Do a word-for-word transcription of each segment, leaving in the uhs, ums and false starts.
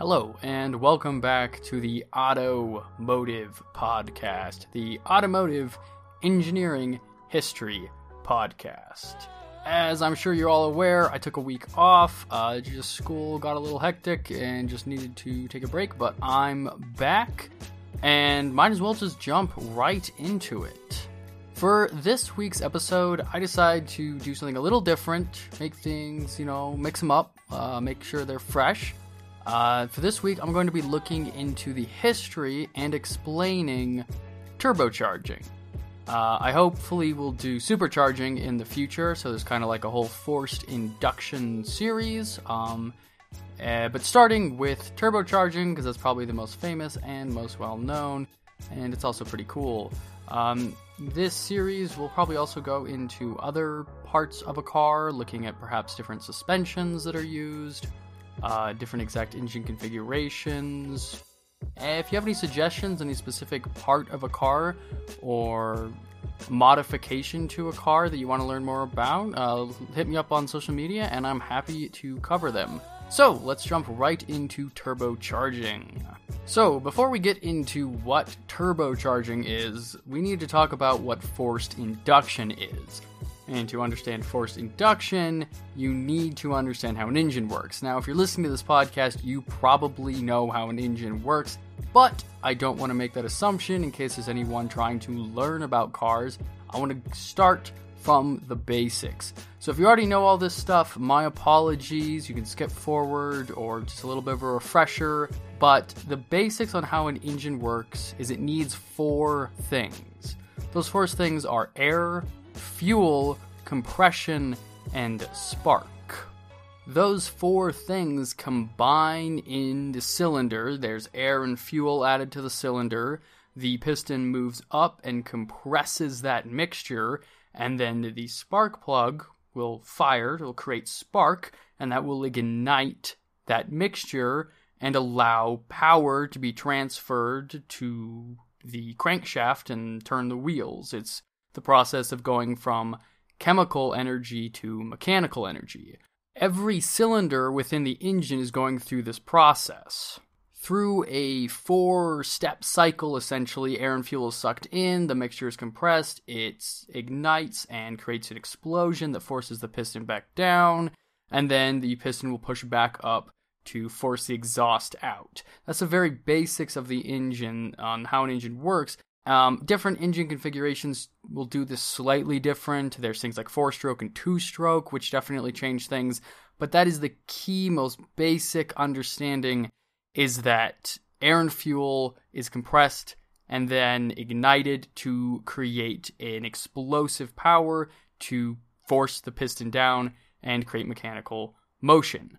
Hello, and welcome back to the Automotive Podcast, the Automotive Engineering History Podcast. As I'm sure you're all aware, I took a week off, uh, just school got a little hectic and just needed to take a break, but I'm back, and might as well just jump right into it. For this week's episode, I decided to do something a little different, make things, you know, mix them up, uh, make sure they're fresh. Uh, for this week, I'm going to be looking into the history and explaining turbocharging. Uh, I hopefully will do supercharging in the future, so there's kind of like a whole forced induction series. Um, uh, but starting with turbocharging, because that's probably the most famous and most well-known, and it's also pretty cool. Um, this series will probably also go into other parts of a car, looking at perhaps different suspensions that are used, Uh, different exact engine configurations. If you have any suggestions, any specific part of a car or modification to a car that you want to learn more about, uh, hit me up on social media and I'm happy to cover them. So let's jump right into turbocharging. So before we get into what turbocharging is, we need to talk about what forced induction is. And to understand forced induction, you need to understand how an engine works. Now, if you're listening to this podcast, you probably know how an engine works, but I don't want to make that assumption in case there's anyone trying to learn about cars. I want to start from the basics. So if you already know all this stuff, my apologies. You can skip forward or just a little bit of a refresher. But the basics on how an engine works is it needs four things. Those four things are air, fuel, compression, and spark. Those four things combine in the cylinder. There's air and fuel added to the cylinder. The piston moves up and compresses that mixture, and then the spark plug will fire, it will create spark, and that will ignite that mixture and allow power to be transferred to the crankshaft and turn the wheels. It's the process of going from chemical energy to mechanical energy. Every cylinder within the engine is going through this process. Through a four-step cycle, essentially, air and fuel is sucked in, the mixture is compressed, it ignites and creates an explosion that forces the piston back down, and then the piston will push back up to force the exhaust out. That's the very basics of the engine, on how an engine works. Um, different engine configurations will do this slightly different. There's things like four-stroke and two-stroke, which definitely change things. But that is the key, most basic understanding, is that air and fuel is compressed and then ignited to create an explosive power to force the piston down and create mechanical motion.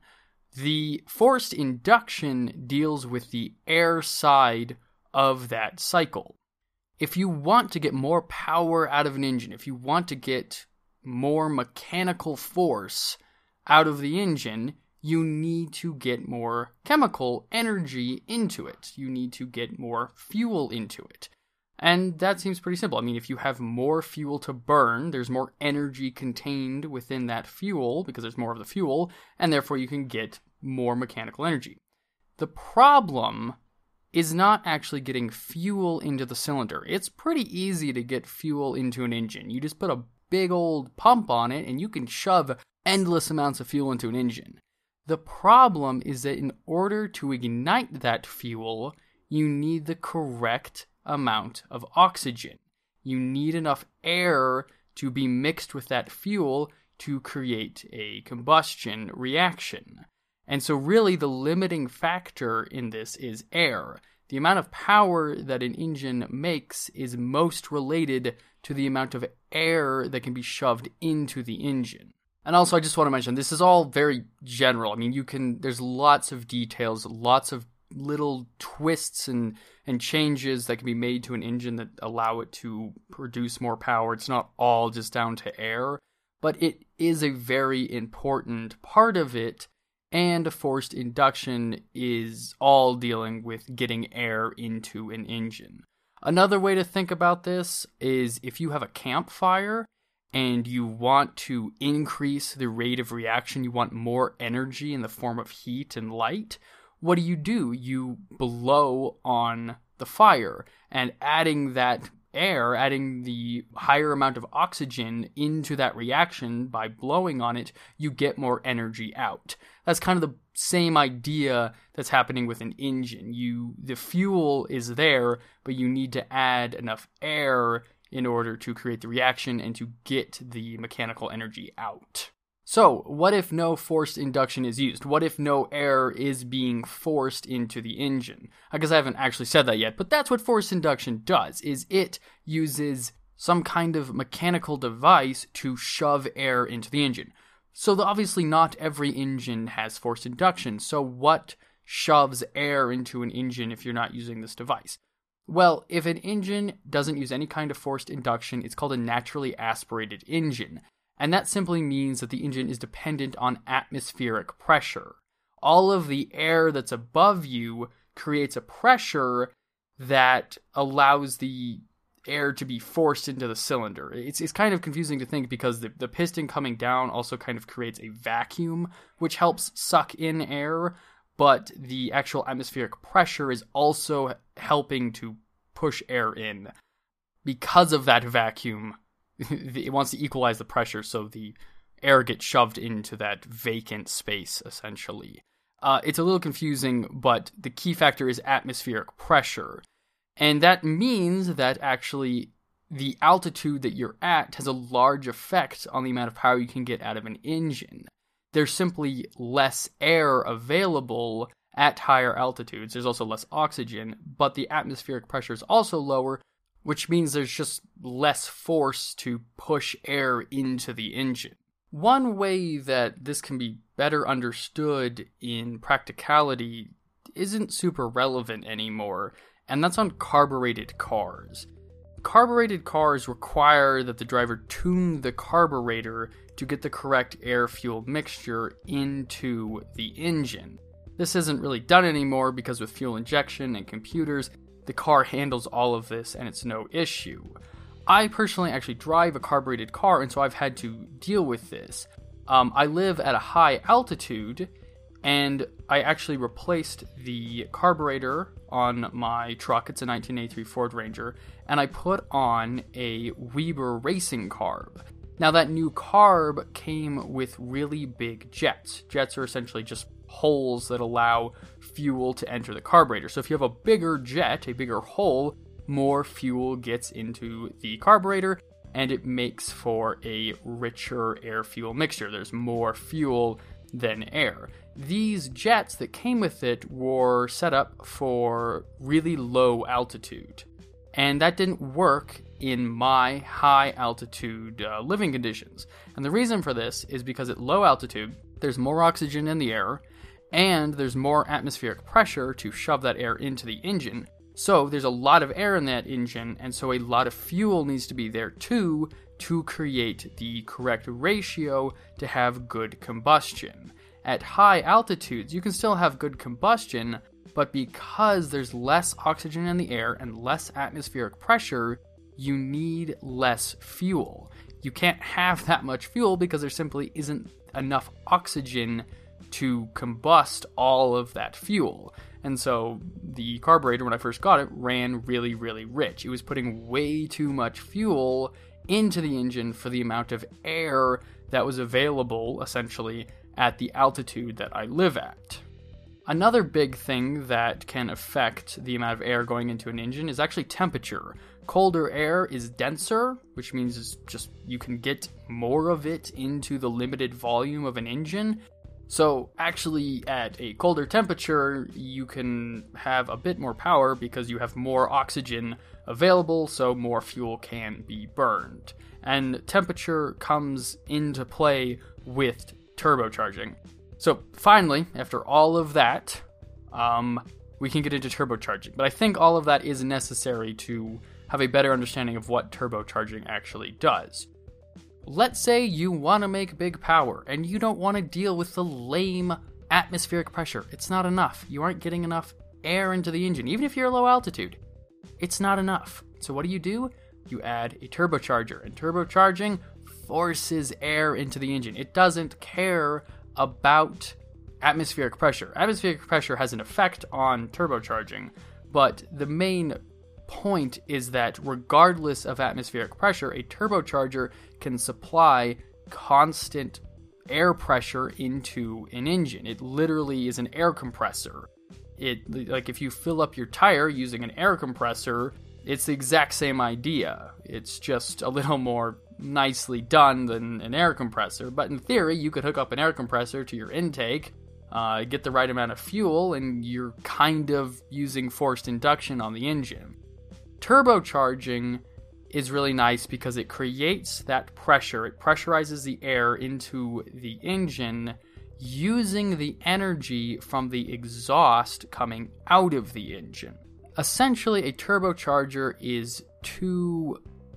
The forced induction deals with the air side of that cycle. If you want to get more power out of an engine, if you want to get more mechanical force out of the engine, you need to get more chemical energy into it. You need to get more fuel into it. And that seems pretty simple. I mean, if you have more fuel to burn, there's more energy contained within that fuel because there's more of the fuel, and therefore you can get more mechanical energy. The problem is not actually getting fuel into the cylinder. It's pretty easy to get fuel into an engine. You just put a big old pump on it and you can shove endless amounts of fuel into an engine. The problem is that in order to ignite that fuel, you need the correct amount of oxygen. You need enough air to be mixed with that fuel to create a combustion reaction. And so really the limiting factor in this is air. The amount of power that an engine makes is most related to the amount of air that can be shoved into the engine. And also I just want to mention, this is all very general. I mean, you can, there's lots of details, lots of little twists and, and changes that can be made to an engine that allow it to produce more power. It's not all just down to air, but it is a very important part of it. And forced induction is all dealing with getting air into an engine. Another way to think about this is if you have a campfire and you want to increase the rate of reaction, you want more energy in the form of heat and light, what do you do? You blow on the fire, and adding that air, adding the higher amount of oxygen into that reaction by blowing on it, you get more energy out. That's kind of the same idea that's happening with an engine. You, the fuel is there, but you need to add enough air in order to create the reaction and to get the mechanical energy out. So, what if no forced induction is used? What if no air is being forced into the engine? I guess I haven't actually said that yet, but that's what forced induction does, is it uses some kind of mechanical device to shove air into the engine. So the, obviously not every engine has forced induction, so what shoves air into an engine if you're not using this device? Well, if an engine doesn't use any kind of forced induction, it's called a naturally aspirated engine. And that simply means that the engine is dependent on atmospheric pressure. All of the air that's above you creates a pressure that allows the air to be forced into the cylinder. It's it's kind of confusing to think because the, the piston coming down also kind of creates a vacuum, which helps suck in air, but the actual atmospheric pressure is also helping to push air in. Because of that vacuum, it wants to equalize the pressure so the air gets shoved into that vacant space, essentially. Uh, it's a little confusing, but the key factor is atmospheric pressure. And that means that actually the altitude that you're at has a large effect on the amount of power you can get out of an engine. There's simply less air available at higher altitudes. There's also less oxygen, but the atmospheric pressure is also lower, which means there's just less force to push air into the engine. One way that this can be better understood in practicality isn't super relevant anymore, and that's on carbureted cars. Carbureted cars require that the driver tune the carburetor to get the correct air-fuel mixture into the engine. This isn't really done anymore because with fuel injection and computers, the car handles all of this and it's no issue. I personally actually drive a carbureted car, and so I've had to deal with this. Um, I live at a high altitude, and I actually replaced the carburetor on my truck. It's a nineteen eighty-three Ford Ranger, and I put on a Weber racing carb. Now, that new carb came with really big jets. Jets are essentially just holes that allow fuel to enter the carburetor. So if you have a bigger jet, a bigger hole, more fuel gets into the carburetor, and it makes for a richer air-fuel mixture. There's more fuel than air. These jets that came with it were set up for really low altitude, and that didn't work in my high altitude uh, living conditions. And the reason for this is because at low altitude, there's more oxygen in the air, and there's more atmospheric pressure to shove that air into the engine. So there's a lot of air in that engine, and so a lot of fuel needs to be there too to create the correct ratio to have good combustion. At high altitudes, you can still have good combustion, but because there's less oxygen in the air and less atmospheric pressure, you need less fuel. You can't have that much fuel because there simply isn't enough oxygen to combust all of that fuel. And so the carburetor, when I first got it, ran really, really rich. It was putting way too much fuel into the engine for the amount of air that was available, essentially, at the altitude that I live at. Another big thing that can affect the amount of air going into an engine is actually temperature. Colder air is denser, which means it's just you can get more of it into the limited volume of an engine. So actually at a colder temperature, you can have a bit more power because you have more oxygen available, so more fuel can be burned. And temperature comes into play with turbocharging. So finally, after all of that, um, we can get into turbocharging. But I think all of that is necessary to have a better understanding of what turbocharging actually does. Let's say you want to make big power, and you don't want to deal with the lame atmospheric pressure. It's not enough. You aren't getting enough air into the engine, even if you're low altitude. It's not enough. So what do you do? You add a turbocharger, and turbocharging forces air into the engine. It doesn't care about atmospheric pressure. Atmospheric pressure has an effect on turbocharging, but the main point is that regardless of atmospheric pressure, a turbocharger can supply constant air pressure into an engine. It literally is an air compressor. It, like, if you fill up your tire using an air compressor, it's the exact same idea. It's just a little more nicely done than an air compressor, but in theory, you could hook up an air compressor to your intake, uh, get the right amount of fuel, and you're kind of using forced induction on the engine. Turbocharging is really nice because it creates that pressure. It pressurizes the air into the engine using the energy from the exhaust coming out of the engine. Essentially, a turbocharger is two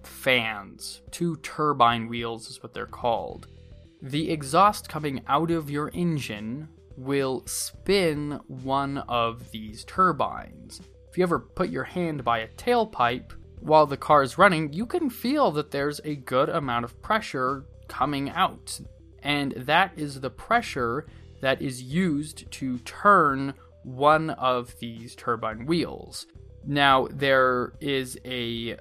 fans, two turbine wheels is what they're called. The exhaust coming out of your engine will spin one of these turbines. If you ever put your hand by a tailpipe while the car is running, you can feel that there's a good amount of pressure coming out. And that is the pressure that is used to turn one of these turbine wheels. Now, there is a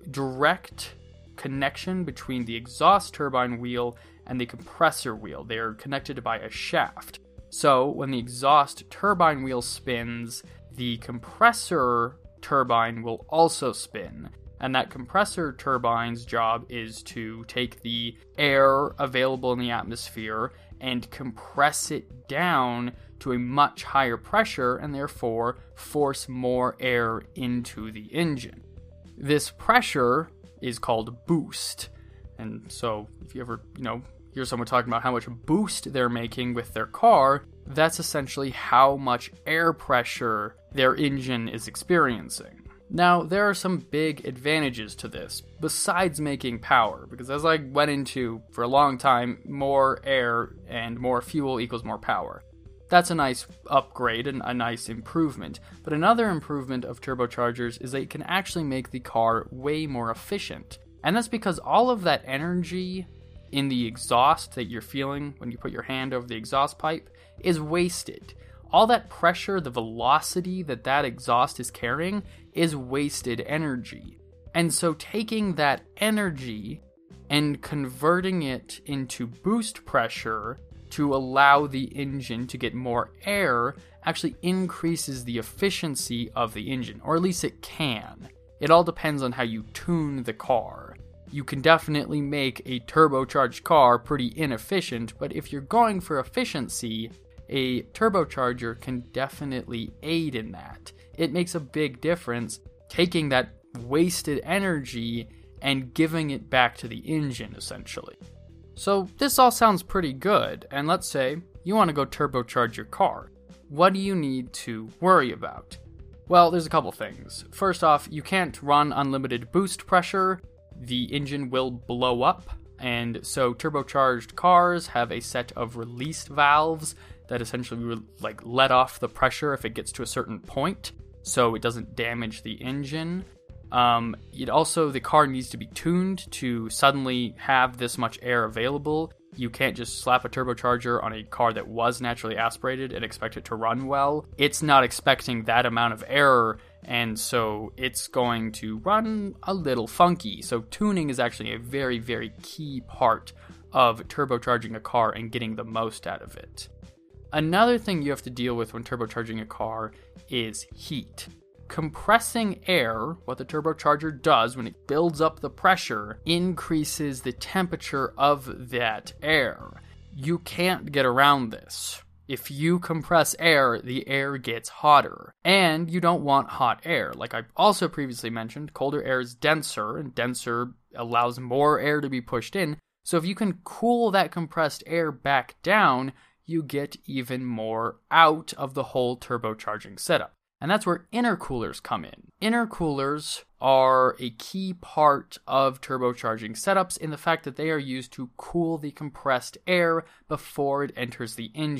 direct connection between the exhaust turbine wheel and the compressor wheel. They are connected by a shaft. So, when the exhaust turbine wheel spins, the compressor turbine will also spin. And that compressor turbine's job is to take the air available in the atmosphere and compress it down to a much higher pressure and therefore force more air into the engine. This pressure is called boost. And so if you ever, you know, hear someone talking about how much boost they're making with their car, that's essentially how much air pressure their engine is experiencing. Now, there are some big advantages to this, besides making power, because as I went into for a long time, more air and more fuel equals more power. That's a nice upgrade and a nice improvement, but another improvement of turbochargers is that it can actually make the car way more efficient. And that's because all of that energy in the exhaust that you're feeling when you put your hand over the exhaust pipe is wasted. All that pressure, the velocity that that exhaust is carrying, is wasted energy. And so taking that energy and converting it into boost pressure to allow the engine to get more air actually increases the efficiency of the engine, or at least it can. It all depends on how you tune the car. You can definitely make a turbocharged car pretty inefficient, but if you're going for efficiency, a turbocharger can definitely aid in that. It makes a big difference taking that wasted energy and giving it back to the engine, essentially. So this all sounds pretty good, and let's say you want to go turbocharge your car. What do you need to worry about? Well, there's a couple things. First off, you can't run unlimited boost pressure. The engine will blow up, and so turbocharged cars have a set of release valves that essentially will like let off the pressure if it gets to a certain point, so it doesn't damage the engine. Um, it also, the car needs to be tuned to suddenly have this much air available. You can't just slap a turbocharger on a car that was naturally aspirated and expect it to run well. It's not expecting that amount of air, and so it's going to run a little funky. So tuning is actually a very, very key part of turbocharging a car and getting the most out of it. Another thing you have to deal with when turbocharging a car is heat. Compressing air, what the turbocharger does when it builds up the pressure, increases the temperature of that air. You can't get around this. If you compress air, the air gets hotter. And you don't want hot air. Like I also previously mentioned, colder air is denser, and denser allows more air to be pushed in. So if you can cool that compressed air back down, you get even more out of the whole turbocharging setup. And that's where intercoolers come in. Intercoolers are a key part of turbocharging setups in the fact that they are used to cool the compressed air before it enters the engine.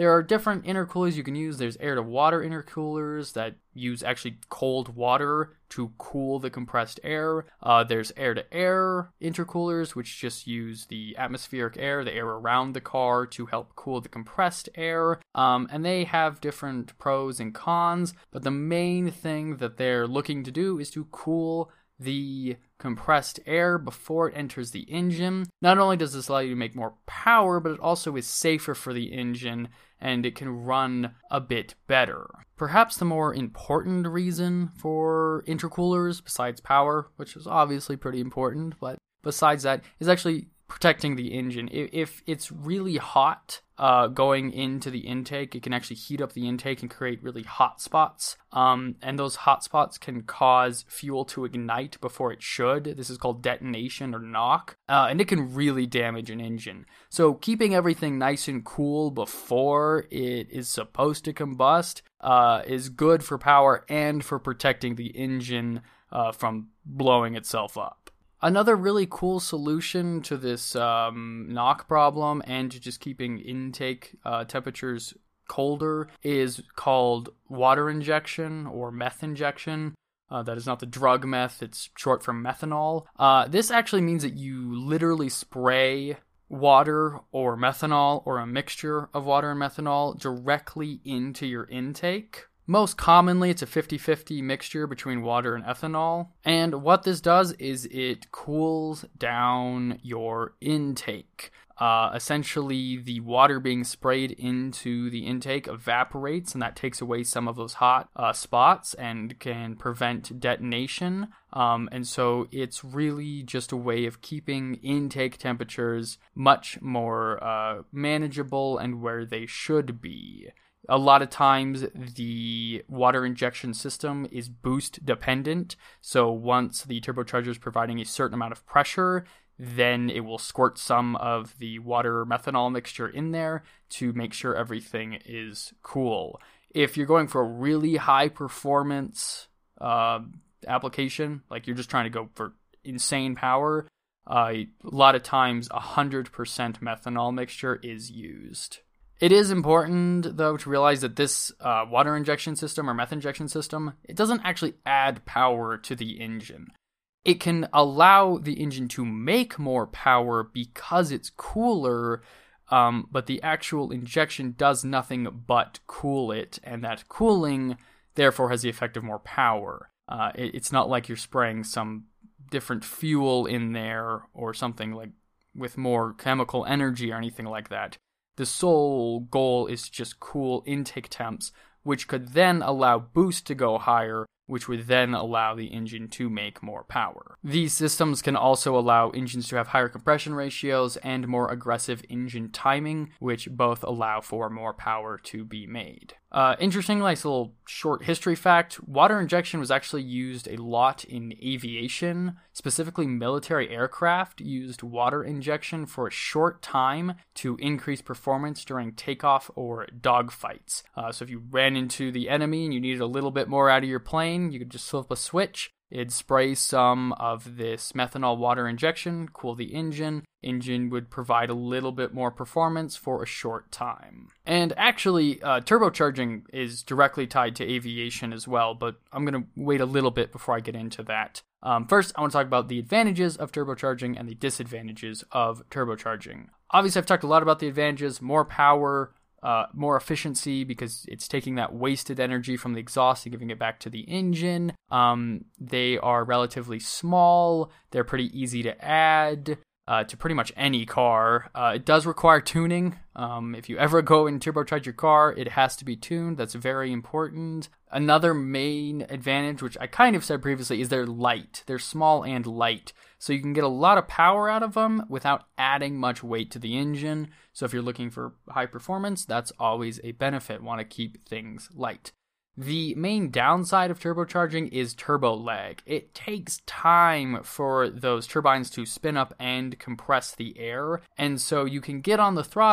There are different intercoolers you can use. There's air-to-water intercoolers that use actually cold water to cool the compressed air. Uh, there's air-to-air intercoolers, which just use the atmospheric air, the air around the car, to help cool the compressed air. Um, and they have different pros and cons, but the main thing that they're looking to do is to cool the compressed air before it enters the engine. Not only does this allow you to make more power, but it also is safer for the engine, and it can run a bit better. Perhaps the more important reason for intercoolers, besides power, which is obviously pretty important, but besides that, is actually protecting the engine. If it's really hot uh, going into the intake, it can actually heat up the intake and create really hot spots. Um, and those hot spots can cause fuel to ignite before it should. This is called detonation or knock. Uh, and it can really damage an engine. So keeping everything nice and cool before it is supposed to combust uh, is good for power and for protecting the engine uh, from blowing itself up. Another really cool solution to this um, knock problem and to just keeping intake uh, temperatures colder is called water injection or meth injection. Uh, that is not the drug meth, it's short for methanol. Uh, this actually means that you literally spray water or methanol or a mixture of water and methanol directly into your intake. Most commonly, it's a fifty-fifty mixture between water and ethanol. And what this does is it cools down your intake. Uh, essentially, the water being sprayed into the intake evaporates, and that takes away some of those hot uh, spots and can prevent detonation. Um, and so it's really just a way of keeping intake temperatures much more uh, manageable and where they should be. A lot of times, the water injection system is boost dependent. So once the turbocharger is providing a certain amount of pressure, then it will squirt some of the water methanol mixture in there to make sure everything is cool. If you're going for a really high performance uh, application, like you're just trying to go for insane power, uh, a lot of times one hundred percent methanol mixture is used. It is important, though, to realize that this uh, water injection system or meth injection system, it doesn't actually add power to the engine. It can allow the engine to make more power because it's cooler, um, but the actual injection does nothing but cool it, and that cooling, therefore, has the effect of more power. Uh, it, it's not like you're spraying some different fuel in there or something like with more chemical energy or anything like that. The sole goal is to just cool intake temps, which could then allow boost to go higher, which would then allow the engine to make more power. These systems can also allow engines to have higher compression ratios and more aggressive engine timing, which both allow for more power to be made. Uh, interesting, nice little short history fact, water injection was actually used a lot in aviation. Specifically, military aircraft used water injection for a short time to increase performance during takeoff or dogfights. Uh, so if you ran into the enemy and you needed a little bit more out of your plane, you could just flip a switch. It'd spray some of this methanol water injection, cool the engine. Engine would provide a little bit more performance for a short time. And actually, uh, turbocharging is directly tied to aviation as well, but I'm going to wait a little bit before I get into that. Um, first, I want to talk about the advantages of turbocharging and the disadvantages of turbocharging. Obviously, I've talked a lot about the advantages, more power, Uh, more efficiency because it's taking that wasted energy from the exhaust and giving it back to the engine. Um, they are relatively small. They're pretty easy to add uh, to pretty much any car. Uh, it does require tuning. Um, if you ever go and turbocharge your car, it has to be tuned. That's very important. Another main advantage, which I kind of said previously, is they're light. They're small and light. So you can get a lot of power out of them without adding much weight to the engine. So if you're looking for high performance, that's always a benefit. Want to keep things light. The main downside of turbocharging is turbo lag. It takes time for those turbines to spin up and compress the air, and so you can get on the throttle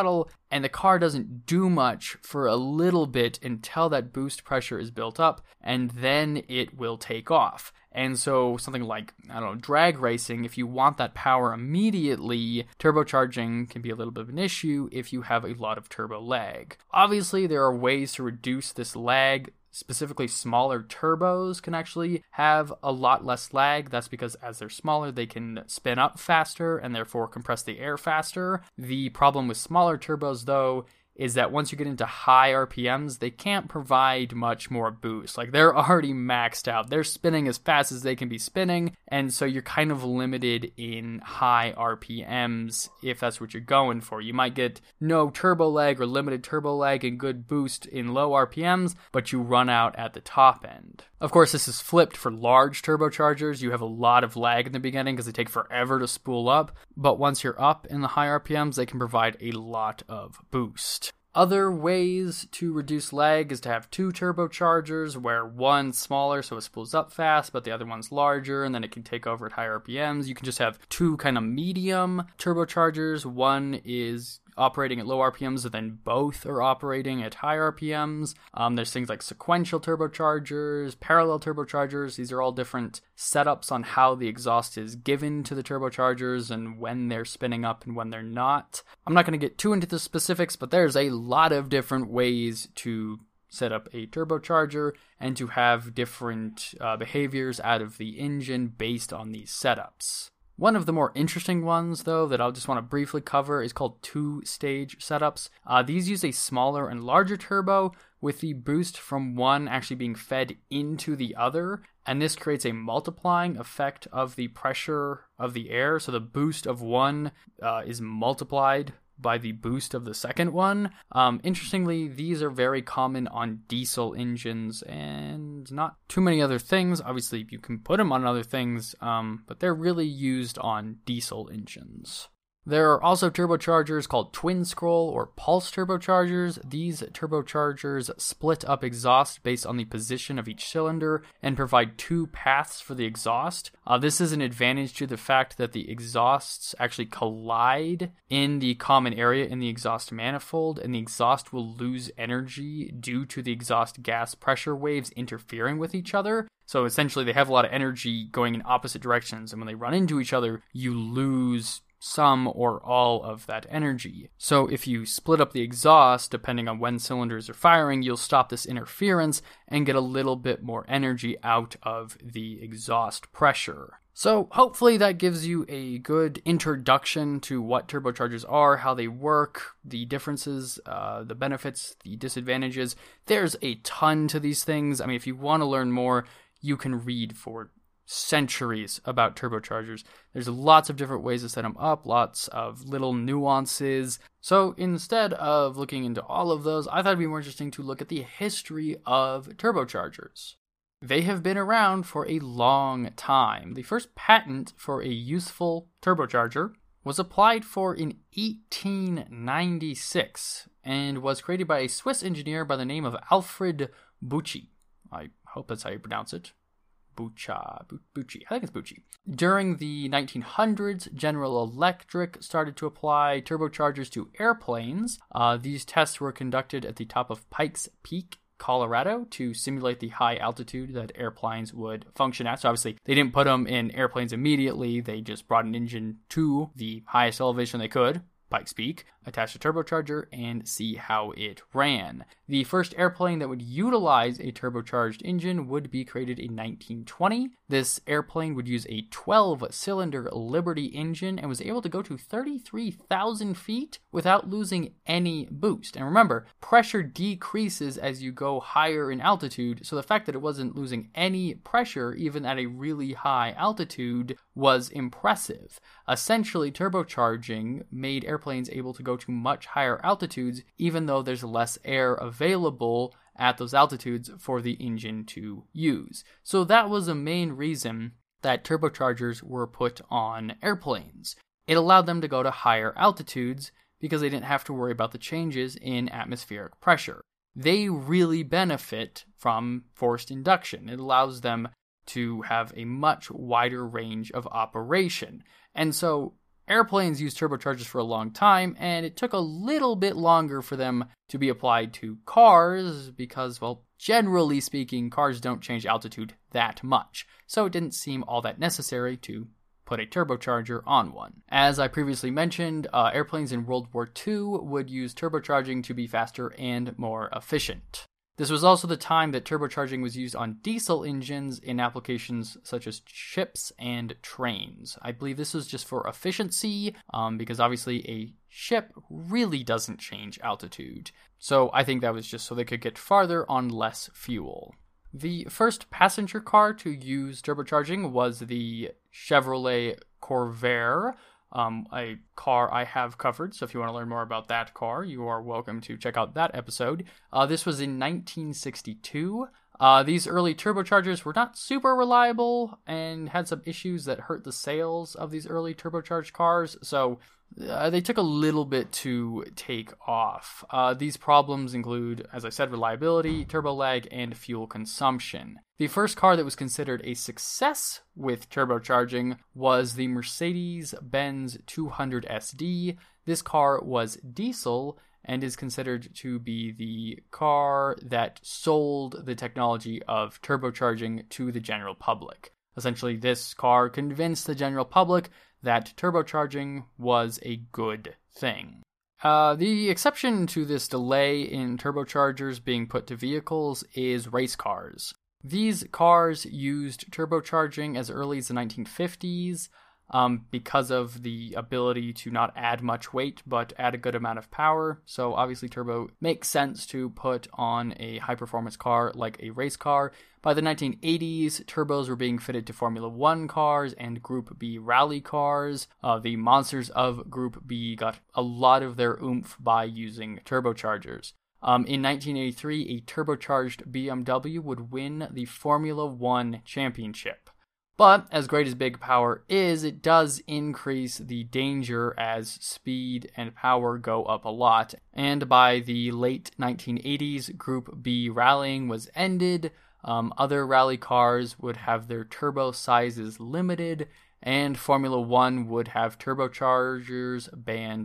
and the car doesn't do much for a little bit until that boost pressure is built up, and then it will take off. And so something like, I don't know, drag racing, if you want that power immediately, turbocharging can be a little bit of an issue if you have a lot of turbo lag. Obviously, there are ways to reduce this lag. Specifically, smaller turbos can actually have a lot less lag. That's because as they're smaller, they can spin up faster and therefore compress the air faster. The problem with smaller turbos, though, is that once you get into high R P Ms, they can't provide much more boost. Like, they're already maxed out. They're spinning as fast as they can be spinning, and so you're kind of limited in high R P Ms if that's what you're going for. You might get no turbo lag or limited turbo lag and good boost in low R P Ms, but you run out at the top end. Of course, this is flipped for large turbochargers. You have a lot of lag in the beginning because they take forever to spool up, but once you're up in the high R P Ms, they can provide a lot of boost. Other ways to reduce lag is to have two turbochargers, where one's smaller so it spools up fast, but the other one's larger and then it can take over at higher R P Ms. You can just have two kind of medium turbochargers. One is operating at low R P Ms, and then both are operating at high R P Ms. Um, there's things like sequential turbochargers, parallel turbochargers. These are all different setups on how the exhaust is given to the turbochargers and when they're spinning up and when they're not. I'm not going to get too into the specifics, but there's a lot of different ways to set up a turbocharger and to have different uh, behaviors out of the engine based on these setups. One of the more interesting ones, though, that I'll just want to briefly cover is called two-stage setups. Uh, these use a smaller and larger turbo, with the boost from one actually being fed into the other, and this creates a multiplying effect of the pressure of the air. So the boost of one uh, is multiplied by the boost of the second one. Um, interestingly, these are very common on diesel engines and not too many other things. Obviously, you can put them on other things, um, but they're really used on diesel engines. There are also turbochargers called twin scroll or pulse turbochargers. These turbochargers split up exhaust based on the position of each cylinder and provide two paths for the exhaust. Uh, this is an advantage to the fact that the exhausts actually collide in the common area in the exhaust manifold, and the exhaust will lose energy due to the exhaust gas pressure waves interfering with each other. So essentially, they have a lot of energy going in opposite directions, and when they run into each other, you lose some or all of that energy. So if you split up the exhaust, depending on when cylinders are firing, you'll stop this interference and get a little bit more energy out of the exhaust pressure. So hopefully that gives you a good introduction to what turbochargers are, how they work, the differences, uh, the benefits, the disadvantages. There's a ton to these things. I mean, if you want to learn more, you can read for centuries about turbochargers. There's lots of different ways to set them up, lots of little nuances. So instead of looking into all of those, I thought it'd be more interesting to look at the history of turbochargers. They have been around for a long time. The first patent for a useful turbocharger was applied for in eighteen ninety-six and was created by a Swiss engineer by the name of Alfred Bucci. I hope that's how you pronounce it. Bucci, Bucci, I think it's Bucci. During the nineteen hundreds, General Electric started to apply turbochargers to airplanes. Uh, these tests were conducted at the top of Pikes Peak, Colorado, to simulate the high altitude that airplanes would function at. So obviously, they didn't put them in airplanes immediately. They just brought an engine to the highest elevation they could, Pikes Peak, attach a turbocharger, and see how it ran. The first airplane that would utilize a turbocharged engine would be created in nineteen twenty. This airplane would use a twelve-cylinder Liberty engine and was able to go to thirty-three thousand feet without losing any boost. And remember, pressure decreases as you go higher in altitude, so the fact that it wasn't losing any pressure even at a really high altitude was impressive. Essentially, turbocharging made airplanes able to go to much higher altitudes, even though there's less air available at those altitudes for the engine to use. So that was the main reason that turbochargers were put on airplanes. It allowed them to go to higher altitudes because they didn't have to worry about the changes in atmospheric pressure. They really benefit from forced induction. It allows them to have a much wider range of operation. And so Airplanes used turbochargers for a long time, and it took a little bit longer for them to be applied to cars because, well, generally speaking, cars don't change altitude that much, so it didn't seem all that necessary to put a turbocharger on one. As I previously mentioned, uh, airplanes in World War Two would use turbocharging to be faster and more efficient. This was also the time that turbocharging was used on diesel engines in applications such as ships and trains. I believe this was just for efficiency, um, because obviously a ship really doesn't change altitude. So I think that was just so they could get farther on less fuel. The first passenger car to use turbocharging was the Chevrolet Corvair, Um, a car I have covered, so if you want to learn more about that car, you are welcome to check out that episode. Uh, this was in nineteen sixty-two. Uh, these early turbochargers were not super reliable and had some issues that hurt the sales of these early turbocharged cars, so uh, they took a little bit to take off. Uh, these problems include, as I said, reliability, turbo lag, and fuel consumption. The first car that was considered a success with turbocharging was the Mercedes-Benz two hundred S D. This car was diesel and is considered to be the car that sold the technology of turbocharging to the general public. Essentially, this car convinced the general public that turbocharging was a good thing. Uh, the exception to this delay in turbochargers being put to vehicles is race cars. These cars used turbocharging as early as the nineteen fifties um, because of the ability to not add much weight but add a good amount of power. So obviously turbo makes sense to put on a high-performance car like a race car. By the nineteen eighties, turbos were being fitted to Formula One cars and Group B rally cars. Uh, the monsters of Group B got a lot of their oomph by using turbochargers. Um, in nineteen eighty-three, a turbocharged B M W would win the Formula One championship. But as great as big power is, it does increase the danger as speed and power go up a lot. And by the late nineteen eighties, Group B rallying was ended. Um, other rally cars would have their turbo sizes limited, and Formula One would have turbochargers banned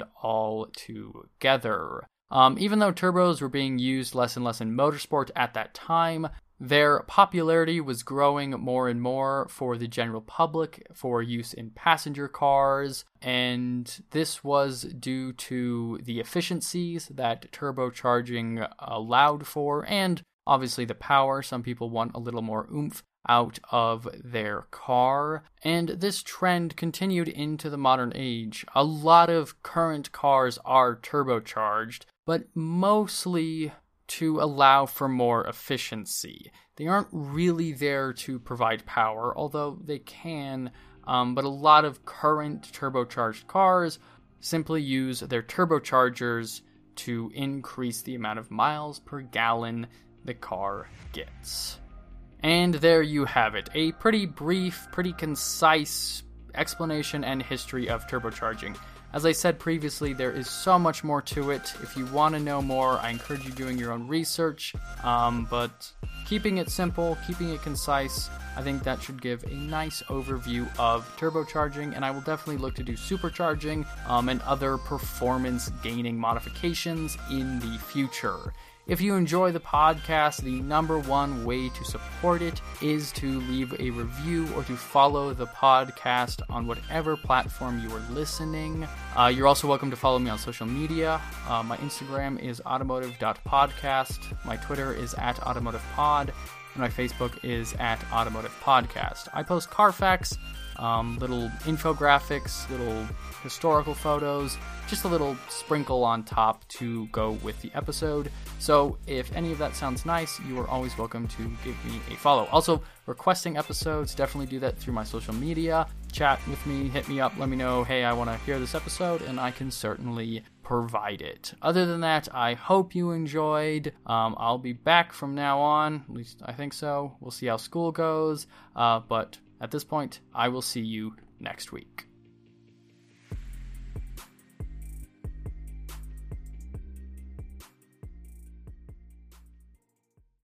altogether. Um, even though turbos were being used less and less in motorsport at that time, their popularity was growing more and more for the general public for use in passenger cars, and this was due to the efficiencies that turbocharging allowed for, and obviously the power. Some people want a little more oomph out of their car, and this trend continued into the modern age. A lot of current cars are turbocharged, but mostly to allow for more efficiency. They aren't really there to provide power, although they can, um, but a lot of current turbocharged cars simply use their turbochargers to increase the amount of miles per gallon the car gets. And there you have it, a pretty brief, pretty concise explanation and history of turbocharging. As I said previously, there is so much more to it. If you want to know more, I encourage you doing your own research, um, but keeping it simple, keeping it concise, I think that should give a nice overview of turbocharging, and I will definitely look to do supercharging um, and other performance-gaining modifications in the future. If you enjoy the podcast, the number one way to support it is to leave a review or to follow the podcast on whatever platform you are listening. Uh, you're also welcome to follow me on social media. Uh, my Instagram is automotive dot podcast. My Twitter is at automotivepod. And my Facebook is at Automotive Podcast. I post car facts, um, little infographics, little historical photos, just a little sprinkle on top to go with the episode. So if any of that sounds nice, you are always welcome to give me a follow. Also, requesting episodes, definitely do that through my social media. Chat with me, hit me up, let me know, hey, I want to hear this episode, and I can certainly provide it. Other than that, I hope you enjoyed. Um, I'll be back from now on, at least I think so. We'll see how school goes, uh, but at this point, I will see you next week.